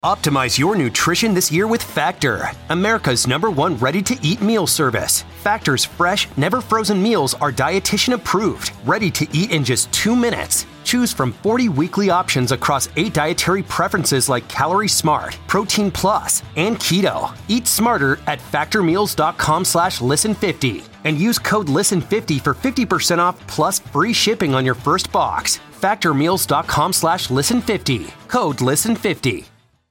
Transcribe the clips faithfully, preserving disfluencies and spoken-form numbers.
Optimize your nutrition this year with Factor, America's number one ready-to-eat meal service. Factor's fresh, never-frozen meals are dietitian approved, ready to eat in just two minutes. Choose from forty weekly options across eight dietary preferences like Calorie Smart, Protein Plus, and Keto. Eat smarter at factormeals.com slash listen50 and use code listen fifty for fifty percent off plus free shipping on your first box. factormeals.com slash listen50. Code listen fifty.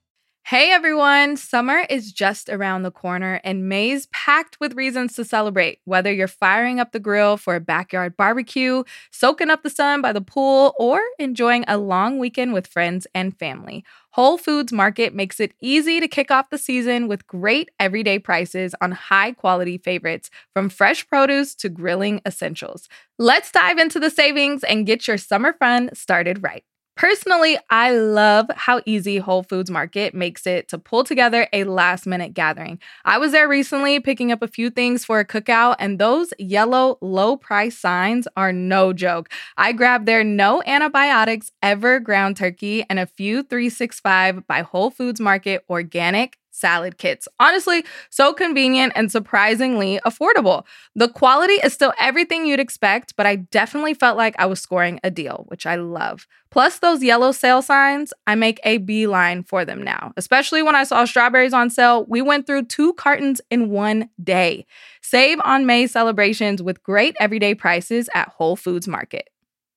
Hey everyone, summer is just around the corner and May's packed with reasons to celebrate. Whether you're firing up the grill for a backyard barbecue, soaking up the sun by the pool, or enjoying a long weekend with friends and family, Whole Foods Market makes it easy to kick off the season with great everyday prices on high-quality favorites, from fresh produce to grilling essentials. Let's dive into the savings and get your summer fun started right. Personally, I love how easy Whole Foods Market makes it to pull together a last-minute gathering. I was there recently picking up a few things for a cookout, and those yellow low-price signs are no joke. I grabbed their no antibiotics ever ground turkey and a few three sixty-five by Whole Foods Market organic salad kits. Honestly, so convenient and surprisingly affordable. The quality is still everything you'd expect, but I definitely felt like I was scoring a deal, which I love. Plus, those yellow sale signs, I make a beeline for them now. Especially when I saw strawberries on sale, we went through two cartons in one day. Save on May celebrations with great everyday prices at Whole Foods Market.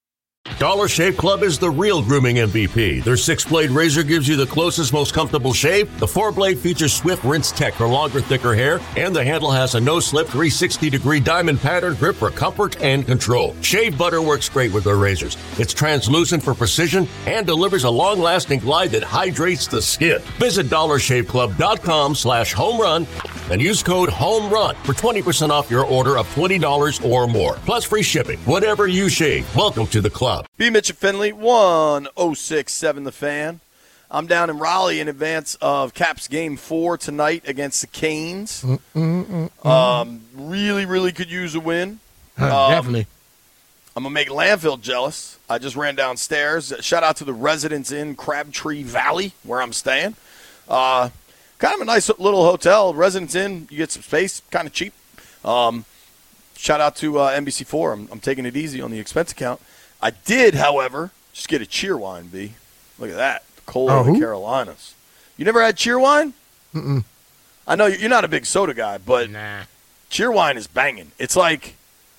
Dollar Shave Club is the real grooming M V P. Their six-blade razor gives you the closest, most comfortable shave. The four-blade features swift rinse tech for longer, thicker hair. And the handle has a no-slip three sixty degree diamond pattern grip for comfort and control. Shave butter works great with their razors. It's translucent for precision and delivers a long-lasting glide that hydrates the skin. Visit dollar shave club dot com slash home run and use code HOMERUN for twenty percent off your order of twenty dollars or more. Plus free shipping. Whatever you shave, welcome to the club. B. Mitch and Finley, one oh six point seven The Fan. I'm down in Raleigh in advance of Caps Game four tonight against the Canes. Mm, mm, mm, mm. Um, really, really could use a win. Uh, um, definitely. I'm going to make Landfill jealous. I just ran downstairs. Shout out to the Residence Inn Crabtree Valley, where I'm staying. Uh, kind of a nice little hotel. Residence Inn, you get some space, kind of cheap. Um, shout out to uh, N B C four. I'm, I'm taking it easy on the expense account. I did, however, just get a Cheerwine, B. Look at that. Cold Oh, in the who? Carolinas. You never had Cheerwine? Mm-mm. I know you're not a big soda guy, but Nah. Cheerwine is banging. It's like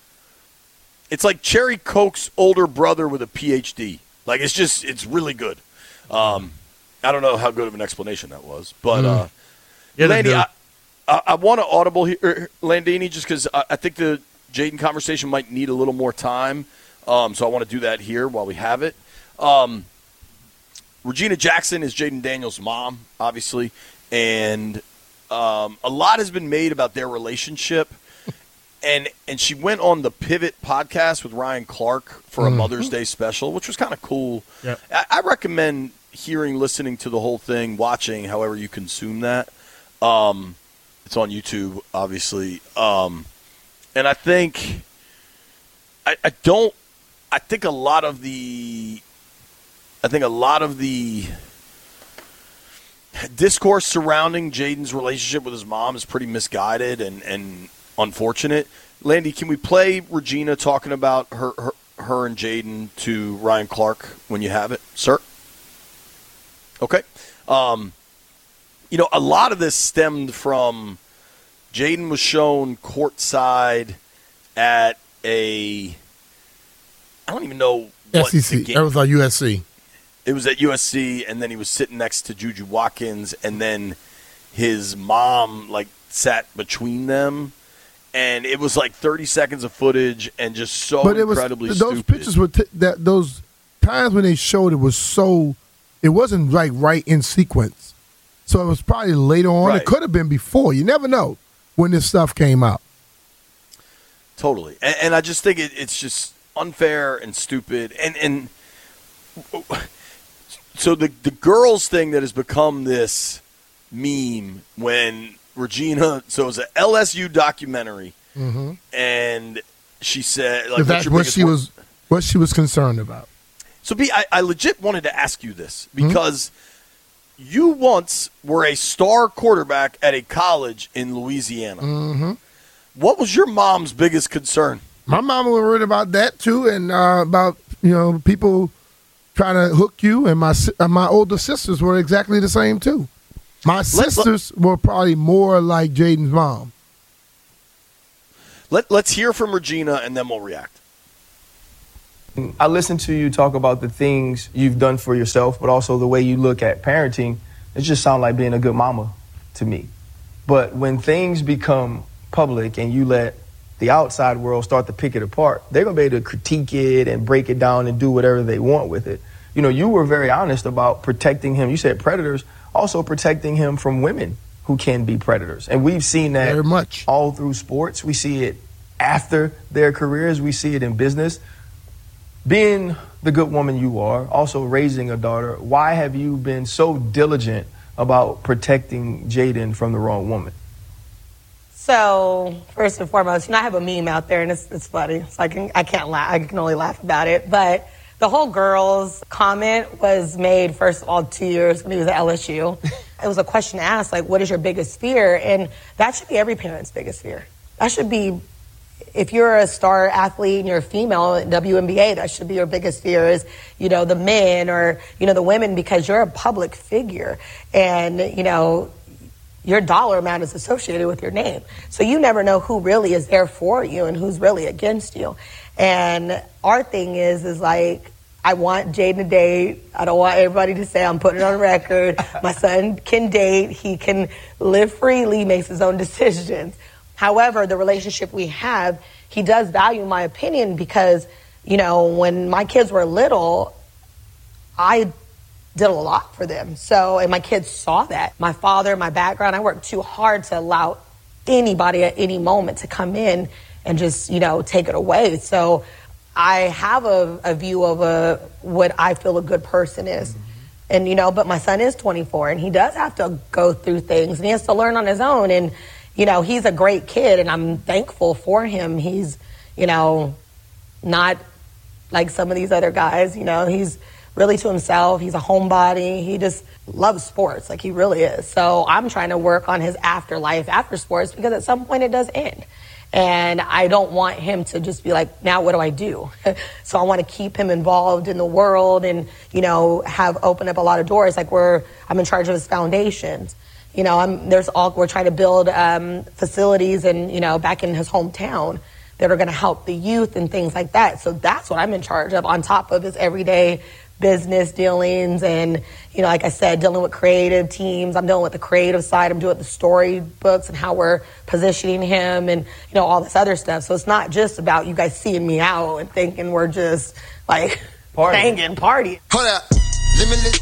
it's like Cherry Coke's older brother with a P H D. Like, it's just, it's really good. Um, I don't know how good of an explanation that was, but Mm. uh, Yeah, they Landy, do. I, I, I want to audible here, er, Landini, just because I, I think the Jaden conversation might need a little more time. Um, so I want to do that here while we have it. Um, Regina Jackson is Jaden Daniels' mom, obviously, and um, a lot has been made about their relationship. And and she went on the Pivot podcast with Ryan Clark for a Mhm. Mother's Day special, which was kind of cool. Yep. I, I recommend hearing, listening to the whole thing, watching, however you consume that. Um, it's on YouTube, obviously. Um, and I think I, I don't. I think a lot of the, I think a lot of the discourse surrounding Jaden's relationship with his mom is pretty misguided and, and unfortunate. Landy, can we play Regina talking about her, her, her and Jaden to Ryan Clark when you have it, sir? Okay. Um, you know, a lot of this stemmed from Jaden was shown courtside at a, I don't even know what S E C. the game. That was like U S C. It was at U S C, and then he was sitting next to Juju Watkins, and then his mom, like, sat between them, and it was like thirty seconds of footage and just so But it was incredibly those stupid. pictures were t- that those times when they showed it was so it wasn't like right in sequence. So it was probably later on. Right. It could have been before. You never know when this stuff came out. Totally. And, and I just think it, it's just unfair and stupid. And and so the the girls thing that has become this meme when Regina, so it was an L S U documentary, Mm-hmm. and she said, like, If what's that's your what biggest she wor- was what she was concerned about. So, B, I, I legit wanted to ask you this because you once were a star quarterback at a college in Louisiana. Mm-hmm. What was your mom's biggest concern? My mom was worried about that too, and uh, about you know people trying to hook you. And my uh, my older sisters were exactly the same too. My sisters let, were probably more like Jaden's mom. Let Let's hear from Regina, and then we'll react. I listened to you talk about the things you've done for yourself, but also the way you look at parenting. It just sounds like being a good mama to me. But when things become public and you let the outside world start to pick it apart, they're going to be able to critique it and break it down and do whatever they want with it. You know, you were very honest about protecting him. You said predators, also protecting him from women who can be predators. And we've seen that very much all through sports. We see it after their careers. We see it in business. Being the good woman you are, also raising a daughter, why have you been so diligent about protecting Jaden from the wrong woman? So, first and foremost, you know, I have a meme out there, and it's, it's funny. So I can I can't laugh. I can only laugh about it. But the whole girls comment was made, first of all, two years when he was at L S U. It was a question asked, like, what is your biggest fear? And that should be every parent's biggest fear. That should be, if you're a star athlete and you're a female in W N B A, that should be your biggest fear is, you know, the men or, you know, the women, because you're a public figure. And, you know, your dollar amount is associated with your name. So you never know who really is there for you and who's really against you. And our thing is, is like, I want Jaden to date. I don't want everybody to say I'm putting it on record. My son can date. He can live freely, makes his own decisions. However, the relationship we have, he does value my opinion because, you know, when my kids were little, I did a lot for them. So, and my kids saw that. My father, my background, I worked too hard to allow anybody at any moment to come in and just, you know, take it away. So I have a, a view of a what I feel a good person is. Mm-hmm. And, you know, but my son is twenty-four and he does have to go through things and he has to learn on his own. And, you know, he's a great kid and I'm thankful for him. He's, you know, not like some of these other guys, you know, he's really to himself. He's a homebody. He just loves sports. Like, he really is. So I'm trying to work on his afterlife after sports because at some point it does end. And I don't want him to just be like, now what do I do? So I want to keep him involved in the world and, you know, have opened up a lot of doors. Like we're, I'm in charge of his foundations. You know, I'm, there's all, we're trying to build um, facilities and, you know, back in his hometown that are going to help the youth and things like that. So that's what I'm in charge of on top of his everyday business dealings and, you know, like I said, dealing with creative teams. I'm dealing with the creative side. I'm doing the storybooks and how we're positioning him and, you know, all this other stuff. So it's not just about you guys seeing me out and thinking we're just like party. hanging, party. Hold up. Limitless.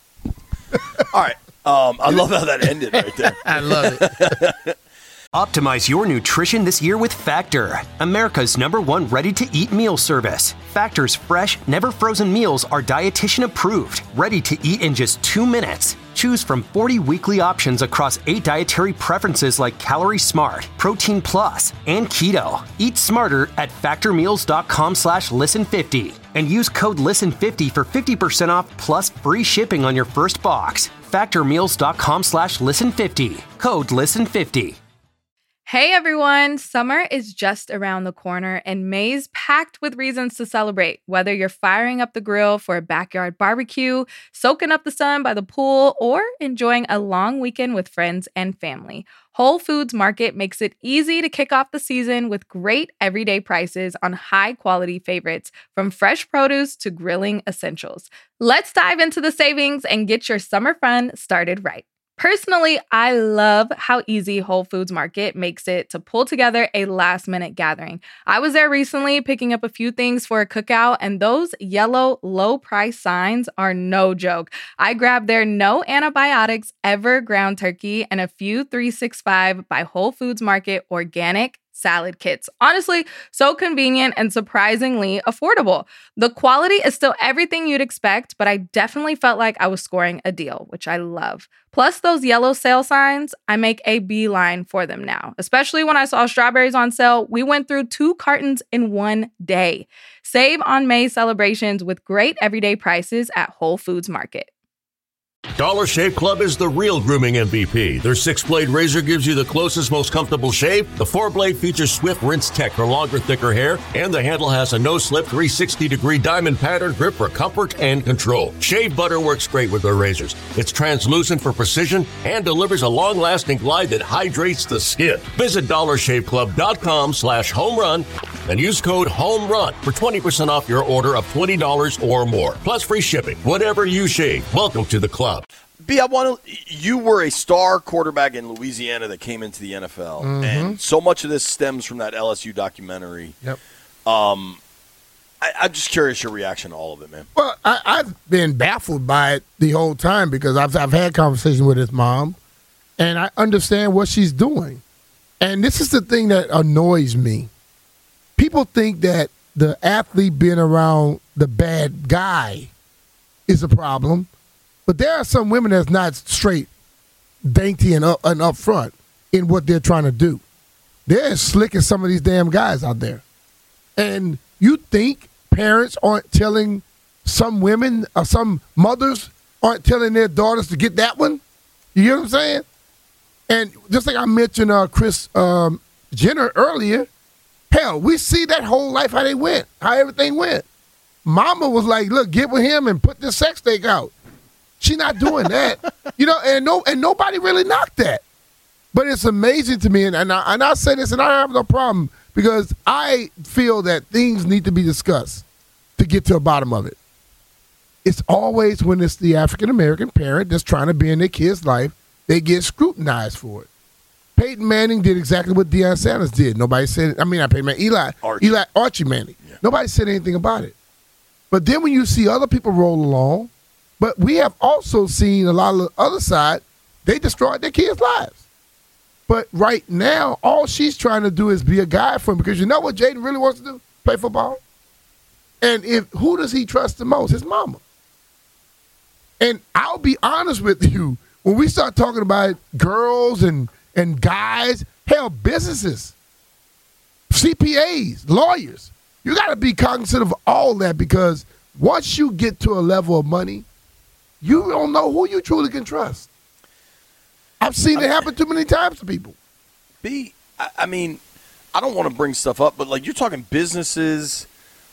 All right. Um, I love how that ended right there. I love it. Optimize your nutrition this year with Factor, America's number one ready-to-eat meal service. Factor's fresh, never frozen meals are dietitian approved, ready to eat in just two minutes. Choose from forty weekly options across eight dietary preferences like Calorie Smart, Protein Plus, and Keto. Eat smarter at factormeals.com slash listen50 and use code listen fifty for fifty percent off plus free shipping on your first box. factormeals.com slash listen50. Code listen fifty. Hey everyone, summer is just around the corner and May's packed with reasons to celebrate. Whether you're firing up the grill for a backyard barbecue, soaking up the sun by the pool, or enjoying a long weekend with friends and family, Whole Foods Market makes it easy to kick off the season with great everyday prices on high-quality favorites, from fresh produce to grilling essentials. Let's dive into the savings and get your summer fun started right. Personally, I love how easy Whole Foods Market makes it to pull together a last-minute gathering. I was there recently picking up a few things for a cookout, and those yellow low-price signs are no joke. I grabbed their no antibiotics ever ground turkey and a few three sixty-five by Whole Foods Market organic salad kits. Honestly, so convenient and surprisingly affordable. The quality is still everything you'd expect, but I definitely felt like I was scoring a deal, which I love. Plus those yellow sale signs, I make a beeline for them now. Especially when I saw strawberries on sale, we went through two cartons in one day. Save on May celebrations with great everyday prices at Whole Foods Market. Dollar Shave Club is the real grooming M V P. Their six-blade razor gives you the closest, most comfortable shave. The four-blade features Swift Rinse Tech for longer, thicker hair. And the handle has a no-slip three hundred sixty degree diamond pattern grip for comfort and control. Shave butter works great with their razors. It's translucent for precision and delivers a long-lasting glide that hydrates the skin. Visit dollar shave club dot com slash home run and use code HOMERUN for twenty percent off your order of twenty dollars or more. Plus free shipping. Whatever you shave, welcome to the club. B, I want to. You were a star quarterback in Louisiana that came into the N F L, mm-hmm. and so much of this stems from that L S U documentary. Yep. Um, I, I'm just curious your reaction to all of it, man. Well, I, I've been baffled by it the whole time because I've I've had conversations with his mom, and I understand what she's doing. And this is the thing that annoys me. People think that the athlete being around the bad guy is a problem. But there are some women that's not straight, dainty, and up and up front in what they're trying to do. They're as slick as some of these damn guys out there. And you think parents aren't telling some women or some mothers aren't telling their daughters to get that one? You hear what I'm saying? And just like I mentioned uh, Chris um, Jenner earlier, hell, we see that whole life, how they went, how everything went. Mama was like, look, get with him and put this sex tape out. She's not doing that, you know, and no, and nobody really knocked that. But it's amazing to me, and, and, I, and I say this, and I have no problem, because I feel that things need to be discussed to get to the bottom of it. It's always when it's the African-American parent that's trying to be in their kid's life, they get scrutinized for it. Peyton Manning did exactly what Deion Sanders did. Nobody said, I mean, not Peyton Manning, Eli, Archie. Eli, Archie Manning. Yeah. Nobody said anything about it. But then when you see other people roll along, but we have also seen a lot of the other side, they destroyed their kids' lives. But right now, all she's trying to do is be a guy for him, because you know what Jaden really wants to do? Play football. And if who does he trust the most? His mama. And I'll be honest with you, when we start talking about girls and, and guys, hell, businesses, C P As, lawyers, you got to be cognizant of all that, because once you get to a level of money, you don't know who you truly can trust. I've seen it happen too many times to people. B, I, I mean, I don't want to bring stuff up, but like you're talking businesses,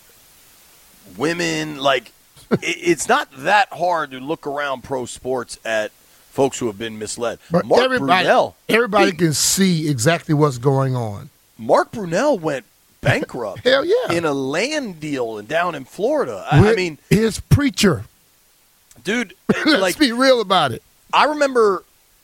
women, like it, it's not that hard to look around pro sports at folks who have been misled. But Mark everybody, Brunell, everybody B, can see exactly what's going on. Mark Brunell went bankrupt. Hell yeah. In a land deal and down in Florida. I, With I mean, his preacher. Dude, Let's like, be real about it. I remember,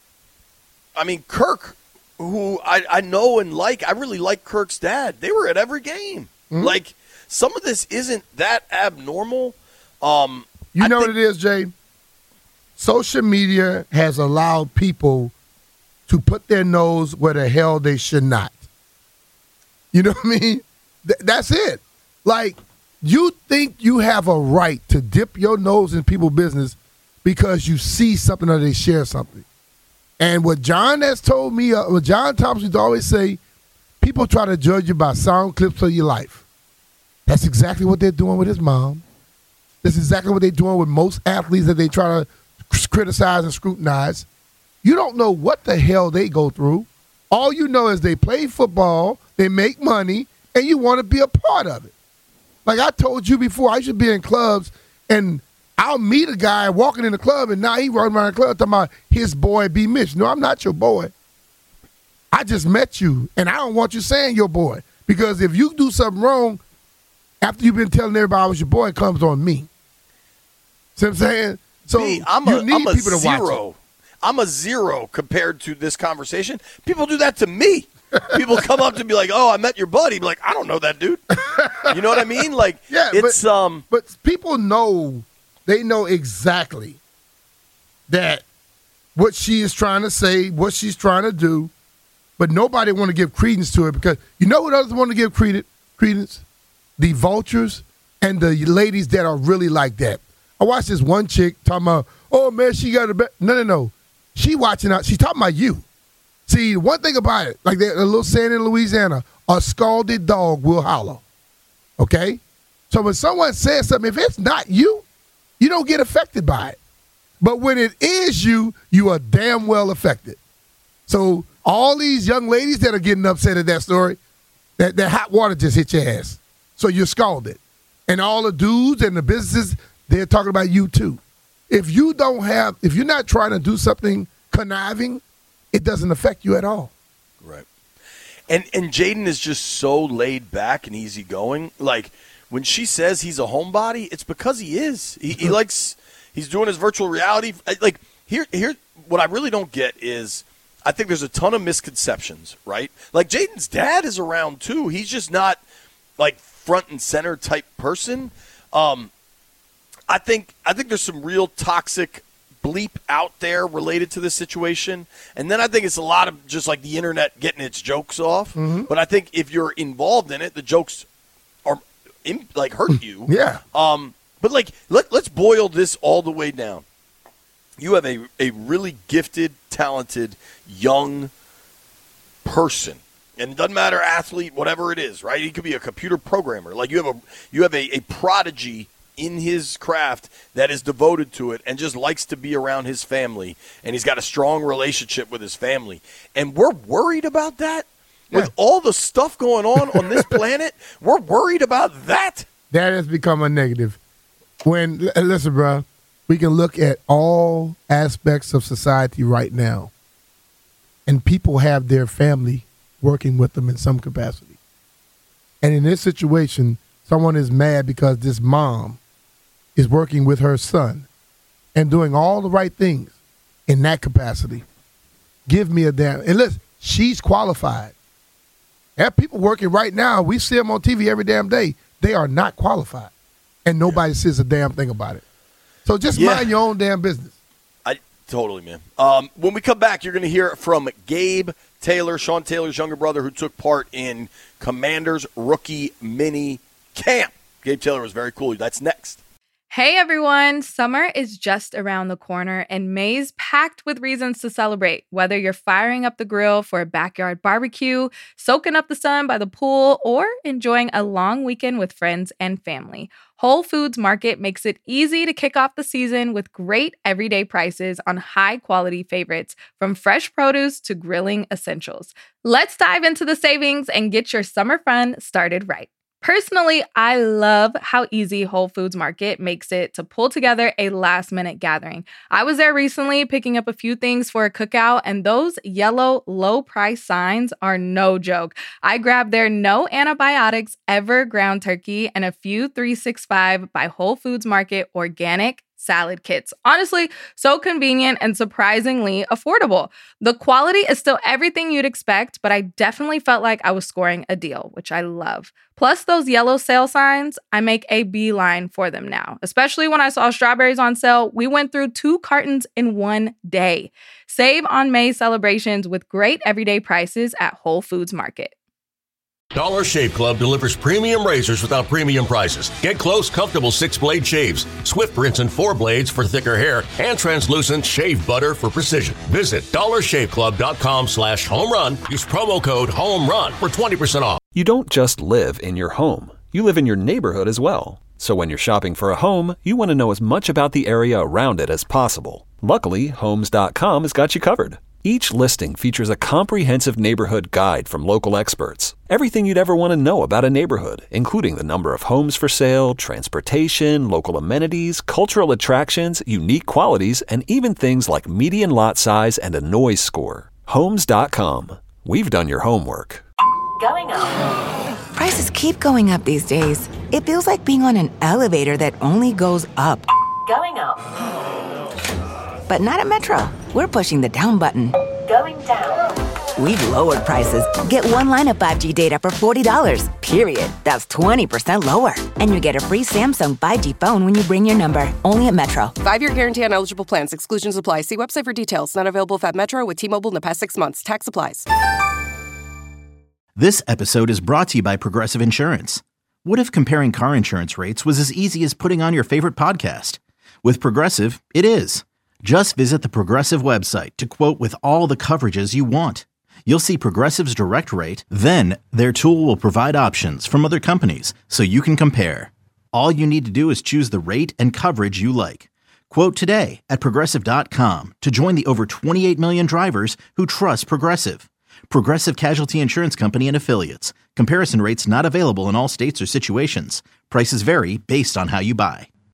I mean, Kirk, who I, I know and like, I really like Kirk's dad. They were at every game. Mm-hmm. Like, some of this isn't that abnormal. Um, you I know think- what it is, Jay? Social media has allowed people to put their nose where the hell they should not. You know what I mean? Th- that's it. Like, you think you have a right to dip your nose in people's business because you see something or they share something. And what John has told me, uh, what John Thompson used to always say, people try to judge you by sound clips of your life. That's exactly what they're doing with his mom. That's exactly what they're doing with most athletes that they try to criticize and scrutinize. You don't know what the hell they go through. All you know is they play football, they make money, and you want to be a part of it. Like I told you before, I should be in clubs, and I'll meet a guy walking in the club, and now he running around the club talking about his boy B. Mitch. No, I'm not your boy. I just met you, and I don't want you saying your boy. Because if you do something wrong, after you've been telling everybody I was your boy, it comes on me. See what I'm saying? So Me, I'm you a, need I'm a people to watch zero. it. I'm a zero compared to this conversation. People do that to me. People come up to me like, "Oh, I met your buddy." Be like, "I don't know that dude." You know what I mean? Like, yeah, it's but, um. But people know, they know exactly that what she is trying to say, what she's trying to do, but nobody want to give credence to it, because you know what others want to give credence? Credence, the vultures and the ladies that are really like that. I watched this one chick talking about, "Oh man, she got a bet." No, no, no. She watching out. She's talking about you. See, one thing about it, like that, a little saying in Louisiana, a scalded dog will holler. Okay? So when someone says something, if it's not you, you don't get affected by it. But when it is you, you are damn well affected. So all these young ladies that are getting upset at that story, that, that hot water just hit your ass. So you're scalded. And all the dudes and the businesses, they're talking about you too. If you don't have, if you're not trying to do something conniving, it doesn't affect you at all. Right. And and Jaden is just so laid back and easygoing. Like, when she says he's a homebody, it's because he is. He, he likes, he's doing his virtual reality. Like, here, here, what I really don't get is, I think there's a ton of misconceptions, right? Like, Jaden's dad is around too. He's just not, like, front and center type person. Um, I think I think there's some real toxic bleep out there related to this situation. And then I think it's a lot of just like the internet getting its jokes off. Mm-hmm. But I think if you're involved in it, the jokes are in, like hurt you. Yeah. Um, but like let, let's boil this all the way down. You have a, a really gifted, talented, young person. And it doesn't matter, athlete, whatever it is, right? He could be a computer programmer. Like you have a you have a, a prodigy in his craft that is devoted to it and just likes to be around his family, and he's got a strong relationship with his family. And we're worried about that? Yeah. With all the stuff going on on this planet, we're worried about that? That has become a negative. When, listen, bro, we can look at all aspects of society right now, and people have their family working with them in some capacity. And in this situation, someone is mad because this mom is working with her son and doing all the right things in that capacity. Give me a damn. And listen, she's qualified. There are people working right now. We see them on T V every damn day. They are not qualified. And nobody yeah. says a damn thing about it. So just yeah. mind your own damn business. I Totally, man. Um, when we come back, you're going to hear from Gabe Taylor, Sean Taylor's younger brother, who took part in Commanders rookie mini camp. Gabe Taylor was very cool. That's next. Hey everyone, summer is just around the corner and May's packed with reasons to celebrate. Whether you're firing up the grill for a backyard barbecue, soaking up the sun by the pool, or enjoying a long weekend with friends and family, Whole Foods Market makes it easy to kick off the season with great everyday prices on high-quality favorites, from fresh produce to grilling essentials. Let's dive into the savings and get your summer fun started right. Personally, I love how easy Whole Foods Market makes it to pull together a last-minute gathering. I was there recently picking up a few things for a cookout, and those yellow low-price signs are no joke. I grabbed their no antibiotics ever ground turkey and a few three sixty-five by Whole Foods Market organic salad kits. Honestly, so convenient and surprisingly affordable. The quality is still everything you'd expect, but I definitely felt like I was scoring a deal, which I love. Plus those yellow sale signs, I make a beeline for them now. Especially when I saw strawberries on sale, we went through two cartons in one day. Save on May celebrations with great everyday prices at Whole Foods Market. Dollar Shave Club delivers premium razors without premium prices. Get close, comfortable six-blade shaves, swift rinse and four blades for thicker hair, and translucent shave butter for precision. Visit dollarshaveclub.com slash home run. Use promo code HOMERUN for twenty percent off. You don't just live in your home. You live in your neighborhood as well. So when you're shopping for a home, you want to know as much about the area around it as possible. Luckily, Homes dot com has got you covered. Each listing features a comprehensive neighborhood guide from local experts. Everything you'd ever want to know about a neighborhood, including the number of homes for sale, transportation, local amenities, cultural attractions, unique qualities, and even things like median lot size and a noise score. Homes dot com. We've done your homework. Going up. Prices keep going up these days. It feels like being on an elevator that only goes up. Going up. But not at Metro. We're pushing the down button. Going down. We've lowered prices. Get one line of five G data for forty dollars, period. That's twenty percent lower. And you get a free Samsung five G phone when you bring your number. Only at Metro. Five-year guarantee on eligible plans. Exclusions apply. See website for details. Not available at Metro with T-Mobile in the past six months. Tax applies. This episode is brought to you by Progressive Insurance. What if comparing car insurance rates was as easy as putting on your favorite podcast? With Progressive, it is. Just visit the Progressive website to quote with all the coverages you want. You'll see Progressive's direct rate, then their tool will provide options from other companies so you can compare. All you need to do is choose the rate and coverage you like. Quote today at Progressive dot com to join the over twenty-eight million drivers who trust Progressive. Progressive Casualty Insurance Company and Affiliates. Comparison rates not available in all states or situations. Prices vary based on how you buy.